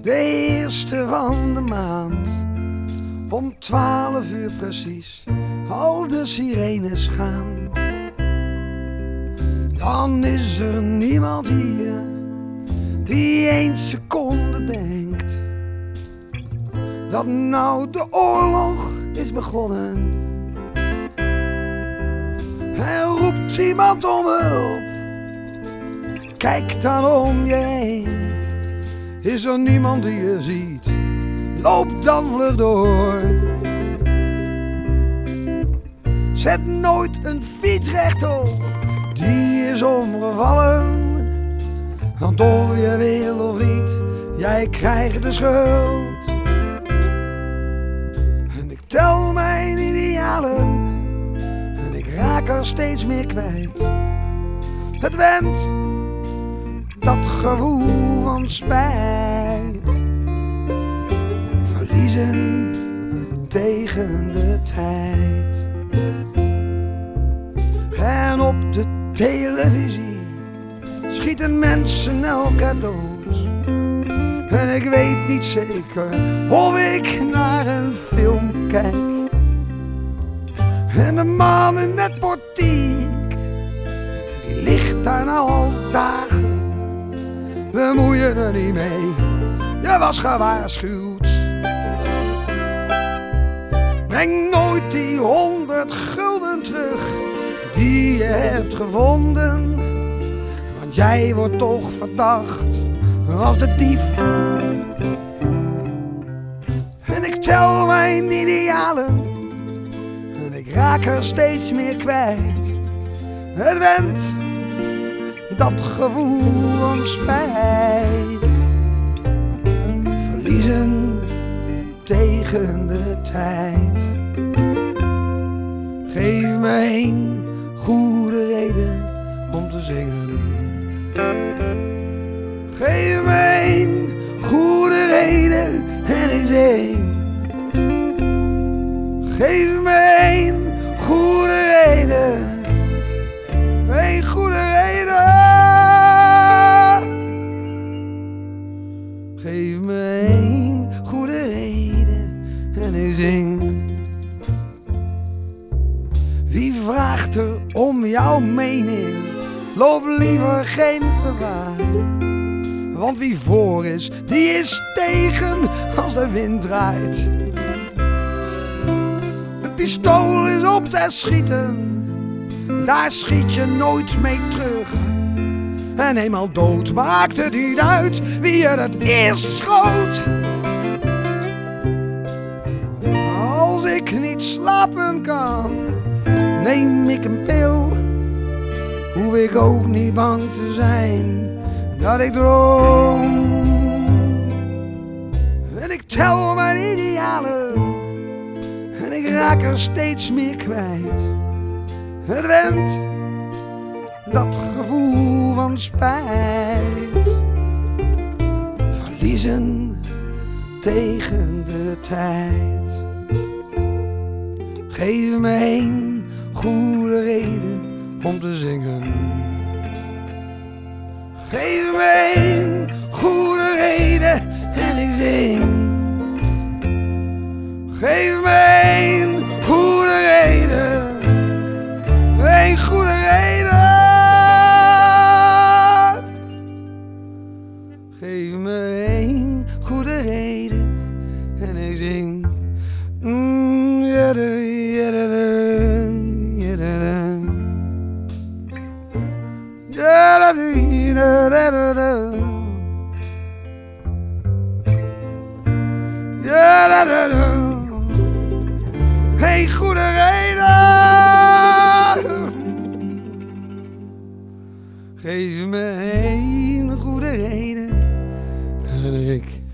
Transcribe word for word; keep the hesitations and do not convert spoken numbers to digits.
De eerste van de maand, om twaalf uur precies, al de sirenes gaan. Dan is er niemand hier die één seconde denkt dat nou de oorlog is begonnen. Er roept iemand om hulp, kijk dan om je heen. Is er niemand die je ziet, loop dan vlug door. Zet nooit een fiets rechtop, die is omgevallen. Want of je wil of niet, jij krijgt de schuld. En ik tel mijn idealen en ik raak er steeds meer kwijt. Het went, dat gevoel van spijt. Verliezen tegen de tijd. En op de televisie schieten mensen elkaar dood. En ik weet niet zeker of ik naar een film kijk. En de man in het portiek, die ligt daar nou al dagen. Bemoei je er niet mee, je was gewaarschuwd. Breng nooit die honderd gulden terug die je hebt gevonden. Want jij wordt toch verdacht als de dief. En ik tel mijn idealen en ik raak er steeds meer kwijt. Het went, dat gevoel van spijt. Verliezen tegen de tijd. Geef me één goede reden om te zingen. Geef me één goede reden en ik zing. Geef me één goede reden. Eén goede reden. Geef me één goede reden en ik zing. Wie vraagt er om jouw mening? Loop liever geen gevaar. Want wie voor is, die is tegen als de wind draait. Een pistool is op te schieten, daar schiet je nooit mee terug. En eenmaal dood maakt het niet uit wie je het eerst schoot. Als ik niet slapen kan, neem ik een pil. Hoef ik ook niet bang te zijn dat ik droom. En ik tel mijn idealen en ik raak er steeds meer kwijt. Het went, dat gevoel van spijt. Verliezen tegen de tijd. Geef me één goede reden om te zingen. Geef me één goede reden en ik zing. Geef me één goede reden. Eén goede reden. Geef me één goede reden en ik zing. Mm, yeah, yeah, yeah, yeah, yeah. Hey, goede reden. Geef me één goede reden en ik